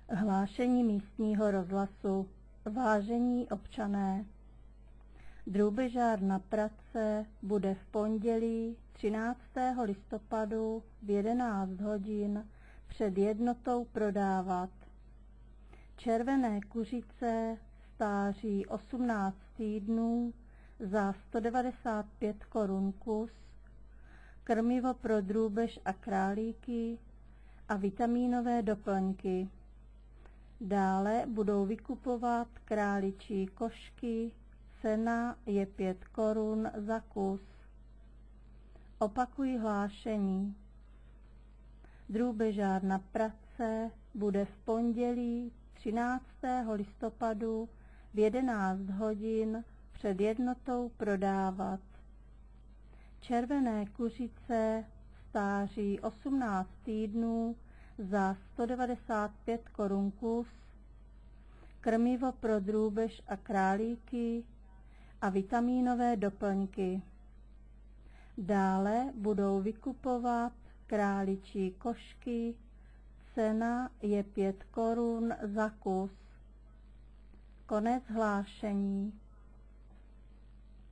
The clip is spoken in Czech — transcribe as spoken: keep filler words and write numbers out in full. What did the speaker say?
Hlášení místního rozhlasu. Vážení občané, drůbežár na Pratce bude v pondělí třináctého listopadu v jedenáct hodin před jednotou prodávat. Červené kuřice stáří osmnáct týdnů za sto devadesát pět korun kus, krmivo pro drůbež a králíky a vitamínové doplňky. Dále budou vykupovat králičí košky, cena je pět korun za kus. Opakuji hlášení. Drůbežár na Pratce bude v pondělí třináctého listopadu v jedenáct hodin před jednotou prodávat. Červené kuřice stáří osmnáct týdnů za sto devadesát pět korun kus, krmivo pro drůbež a králíky a vitamínové doplňky. Dále budou vykupovat králičí košky, cena je pět korun za kus. Konec hlášení.